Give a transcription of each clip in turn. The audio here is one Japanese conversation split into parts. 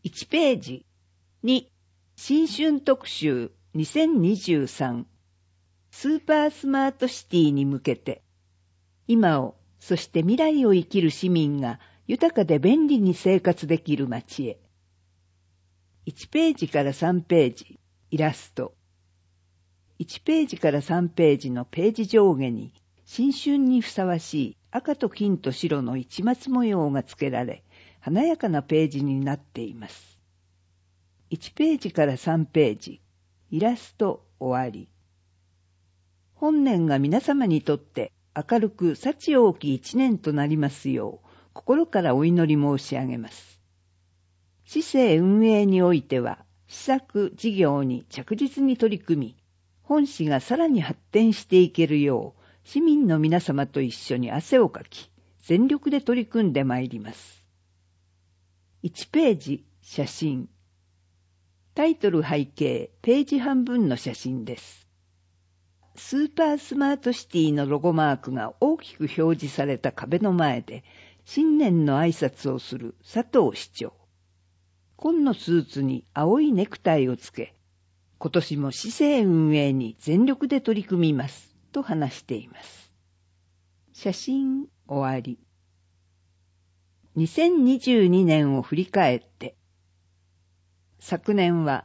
1ページ2、新春特集2023、スーパースマートシティに向けて、今を、そして未来を生きる市民が豊かで便利に生活できる街へ。1ページから3ページ、イラスト。1ページから3ページのページ上下に、新春にふさわしい赤と金と白の市松模様が付けられ、華やかなページになっています。1ページから3ページ、イラスト終わり。本年が皆様にとって明るく幸多き一年となりますよう、心からお祈り申し上げます。市政運営においては、施策事業に着実に取り組み、本市がさらに発展していけるよう、市民の皆様と一緒に汗をかき、全力で取り組んでまいります。1ページ、写真。タイトル背景、ページ半分の写真です。スーパースマートシティのロゴマークが大きく表示された壁の前で、新年の挨拶をする佐藤市長。紺のスーツに青いネクタイをつけ、今年も市政運営に全力で取り組みます、と話しています。写真終わり。2022年を振り返って、昨年は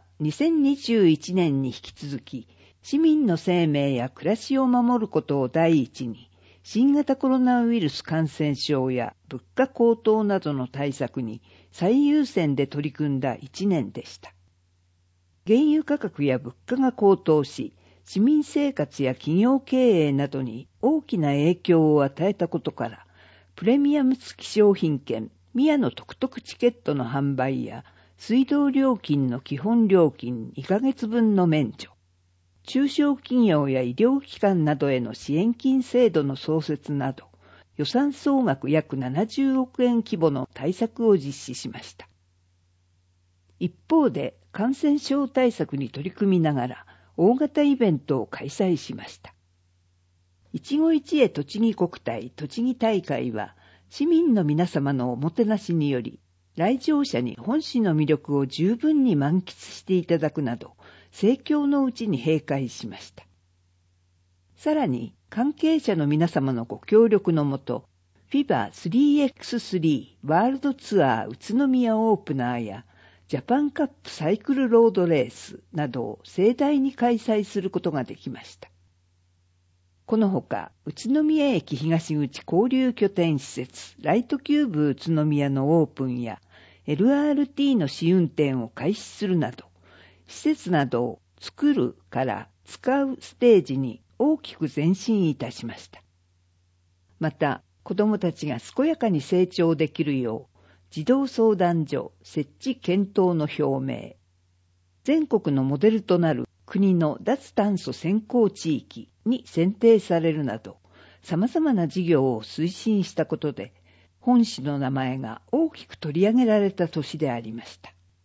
2021年に引き続き、市民の生命や暮らしを守ることを第一に、新型コロナウイルス感染症や物価高騰などの対策に最優先で取り組んだ一年でした。原油価格や物価が高騰し、市民生活や企業経営などに大きな影響を与えたことから、プレミアム付き商品券、宮の特々チケットの販売や、水道料金の基本料金2ヶ月分の免除、中小企業や医療機関などへの支援金制度の創設など、予算総額約70億円規模の対策を実施しました。一方で、感染症対策に取り組みながら、大型イベントを開催しました。一期一会とちぎ国体とちぎ大会は、市民の皆様のおもてなしにより、来場者に本市の魅力を十分に満喫していただくなど、盛況のうちに閉会しました。さらに、関係者の皆様のご協力のもと、FIBA3x3 ワールドツアー宇都宮オープナーや、ジャパンカップサイクルロードレースなどを盛大に開催することができました。このほか、宇都宮駅東口交流拠点施設、ライトキューブ宇都宮のオープンや、LRT の試運転を開始するなど、施設などを作るから使うステージに大きく前進いたしました。また、子どもたちが健やかに成長できるよう、児童相談所設置検討の表明、全国のモデルとなる国の脱炭素先行地域に選定されるなど、様々な事業を推進したことで、本市の名前が大きく取り上げられた年でありました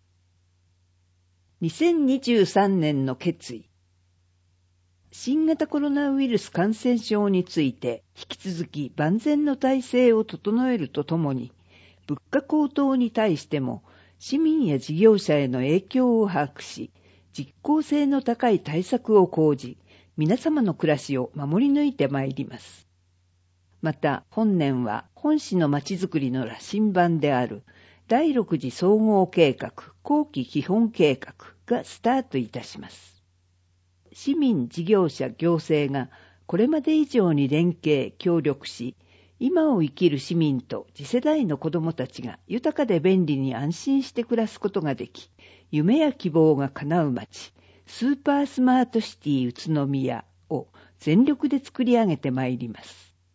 。2023年の決意。新型コロナウイルス感染症について引き続き万全の体制を整えるとともに、物価高騰に対しても市民や事業者への影響を把握し、実効性の高い対策を講じ、皆様の暮らしを守り抜いてまいります。また、本年は本市のまちづくりの羅針盤である第6次総合計画後期基本計画がスタートいたします。市民、事業者、行政がこれまで以上に連携、協力し、今を生きる市民と次世代の子どもたちが豊かで便利に安心して暮らすことができ、夢や希望が叶う街、スーパースマートシティ宇都宮を全力で作り上げてまいります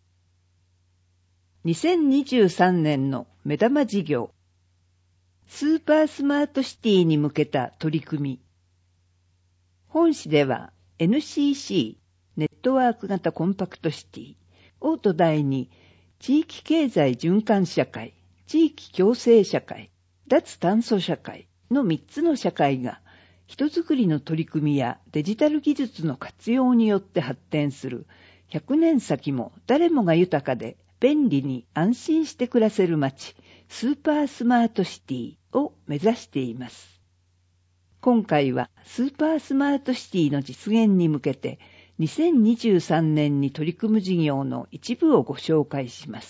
。2023年の目玉事業、スーパースマートシティに向けた取り組み。本市では NCC ネットワーク型コンパクトシティを土台に地域経済循環社会、地域共生社会、脱炭素社会の3つの社会が人づくりの取り組みやデジタル技術の活用によって発展する100年先も誰もが豊かで便利に安心して暮らせる街、スーパースマートシティを目指しています。今回はスーパースマートシティの実現に向けて2023年に取り組む事業の一部をご紹介します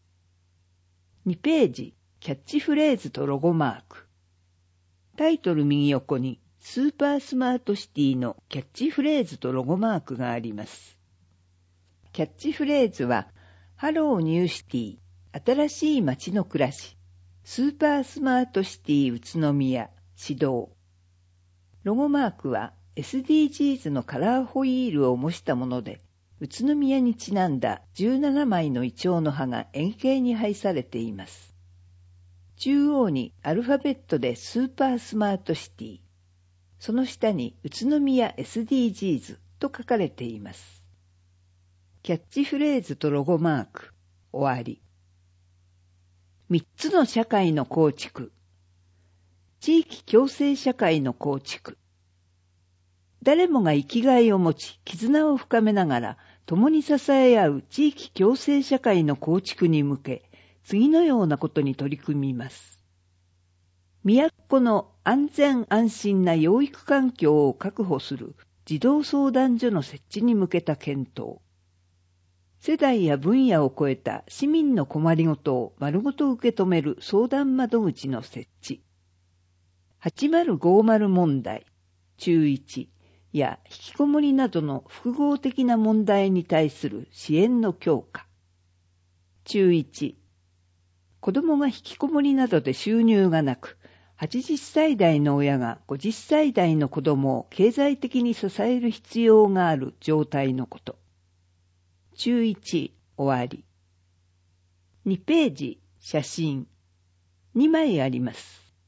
。2ページ、キャッチフレーズとロゴマーク。タイトル右横にスーパースマートシティのキャッチフレーズとロゴマークがあります。キャッチフレーズは、ハローニューシティ、新しい街の暮らし、スーパースマートシティ宇都宮、始動。ロゴマークは SDGs のカラーホイールを模したもので、宇都宮にちなんだ17枚のイチョウの葉が円形に配されています。中央にアルファベットでスーパースマートシティ、その下に宇都宮 SDGs と書かれています。キャッチフレーズとロゴマーク、終わり。3つの社会の構築。地域共生社会の構築。誰もが生きがいを持ち、絆を深めながら、共に支え合う地域共生社会の構築に向け、次のようなことに取り組みます。都の安全安心な養育環境を確保する児童相談所の設置に向けた検討。世代や分野を超えた市民の困りごとを丸ごと受け止める相談窓口の設置。8050問題、中1や引きこもりなどの複合的な問題に対する支援の強化。中1、子供が引きこもりなどで収入がなく、80歳代の親が50歳代の子供を経済的に支える必要がある状態のこと。中1、終わり。2ページ、写真。2枚あります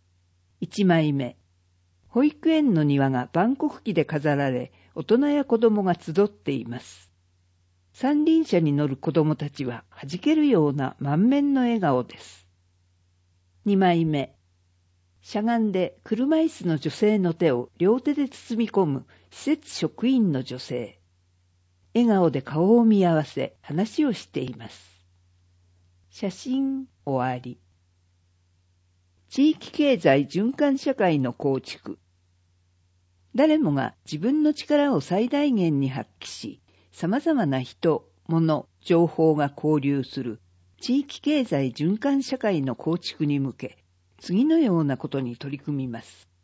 。1枚目。保育園の庭が万国旗で飾られ、大人や子供が集っています。三輪車に乗る子供たちは弾けるような満面の笑顔です。2枚目。しゃがんで車椅子の女性の手を両手で包み込む施設職員の女性。笑顔で顔を見合わせ話をしています。写真終わり。地域経済循環社会の構築。誰もが自分の力を最大限に発揮し、様々な人、物、情報が交流する地域経済循環社会の構築に向け、次のようなことに取り組みます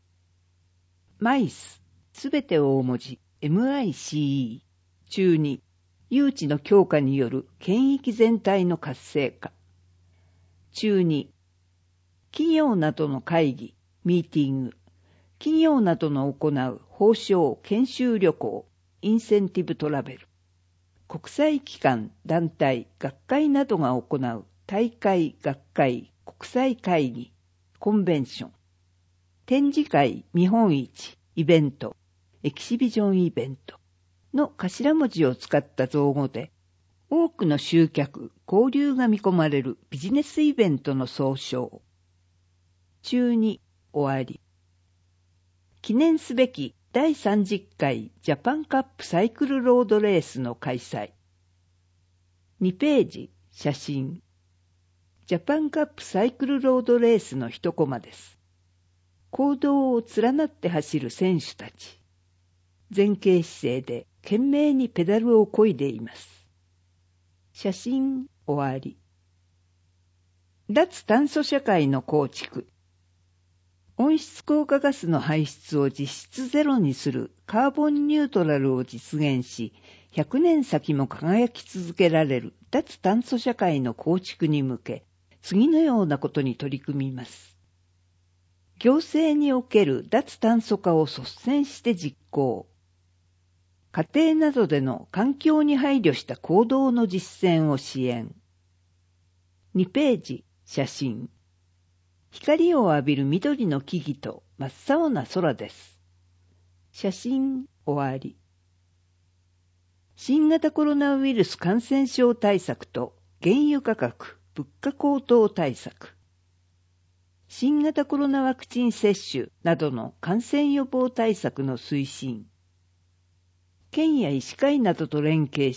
。MICE、すべて大文字、MICE、中2、誘致の強化による県域全体の活性化。中2、企業などの会議、ミーティング、企業などの行う報奨、研修旅行、インセンティブトラベル、国際機関、団体、学会などが行う大会、学会、国際会議、コンベンション、展示会、見本市、イベント、エキシビジョンイベントの頭文字を使った造語で、多くの集客、交流が見込まれるビジネスイベントの総称。中2、終わり。記念すべき第30回ジャパンカップサイクルロードレースの開催。2ページ、写真。ジャパンカップサイクルロードレースの一コマです。公道を連なって走る選手たち。前傾姿勢で懸命にペダルを漕いでいます。写真終わり。脱炭素社会の構築。温室効果ガスの排出を実質ゼロにするカーボンニュートラルを実現し、100年先も輝き続けられる脱炭素社会の構築に向け、次のようなことに取り組みます。行政における脱炭素化を率先して実行。家庭などでの環境に配慮した行動の実践を支援。2ページ、写真。光を浴びる緑の木々と真っ青な空です。写真終わり。新型コロナウイルス感染症対策と原油価格、物価高騰対策。新型コロナワクチン接種などの感染予防対策の推進。県や医師会などと連携し、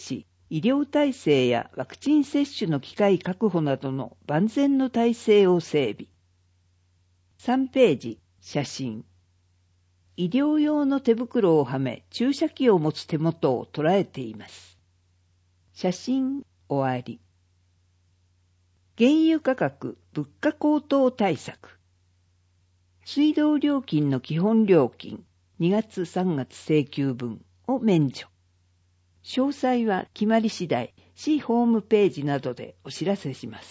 医療体制やワクチン接種の機会確保などの万全の体制を整備。3ページ、写真。医療用の手袋をはめ、注射器を持つ手元を捉えています。写真終わり。原油価格、物価高騰対策。水道料金の基本料金、2月3月請求分を免除。詳細は決まり次第、市ホームページなどでお知らせします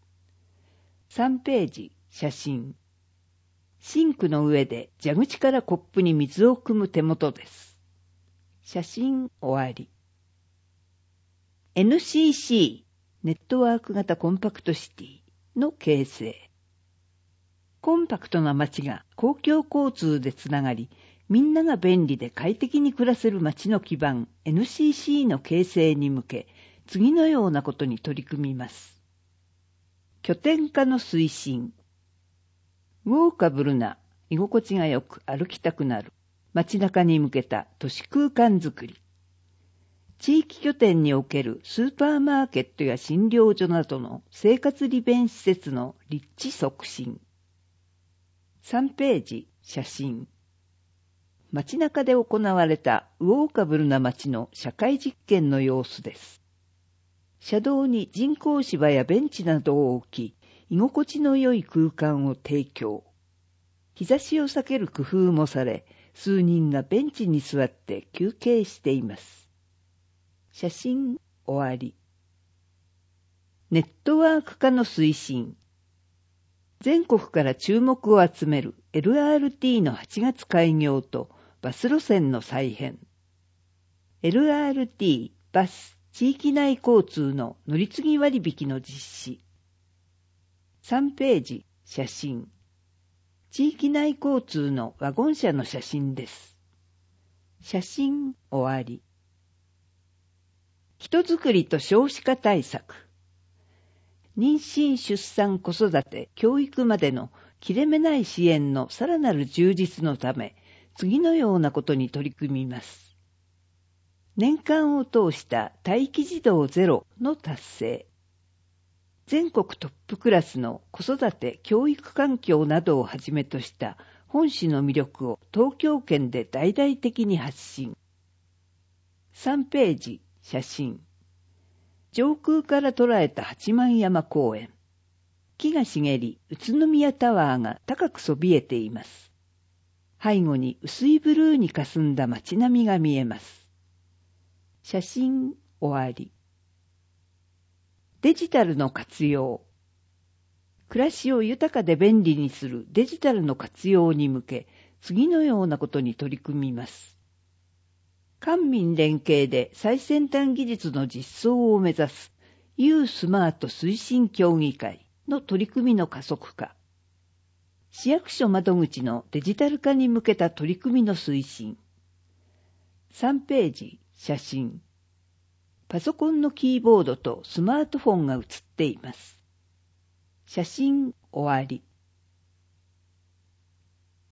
。3ページ、写真。シンクの上で蛇口からコップに水を汲む手元です。写真終わり。NCC、ネットワーク型コンパクトシティの形成。コンパクトな街が公共交通でつながり、みんなが便利で快適に暮らせる街の基盤 NCC の形成に向け、次のようなことに取り組みます。拠点化の推進。ウォーカブルな、居心地がよく歩きたくなる、街中に向けた都市空間づくり。地域拠点におけるスーパーマーケットや診療所などの生活利便施設の立地促進。3ページ、写真。街中で行われたウォーカブルな街の社会実験の様子です。車道に人工芝やベンチなどを置き、居心地の良い空間を提供。日差しを避ける工夫もされ、数人がベンチに座って休憩しています。写真終わり。ネットワーク化の推進。全国から注目を集める LRT の8月開業とバス路線の再編。LRT バス地域内交通の乗り継ぎ割引の実施。3ページ、写真。地域内交通のワゴン車の写真です。写真終わり。人づくりと少子化対策。妊娠・出産・子育て・教育までの切れ目ない支援のさらなる充実のため、次のようなことに取り組みます。年間を通した待機児童ゼロの達成。全国トップクラスの子育て・教育環境などをはじめとした本市の魅力を東京圏で大々的に発信。3ページ、写真。上空から捉えた八幡山公園。木が茂り、宇都宮タワーが高くそびえています。背後に薄いブルーに霞んだ街並みが見えます。写真終わり。デジタルの活用。暮らしを豊かで便利にするデジタルの活用に向け、次のようなことに取り組みます。官民連携で最先端技術の実装を目指す U スマート推進協議会の取り組みの加速化。市役所窓口のデジタル化に向けた取り組みの推進。3ページ、写真。パソコンのキーボードとスマートフォンが写っています。写真終わり。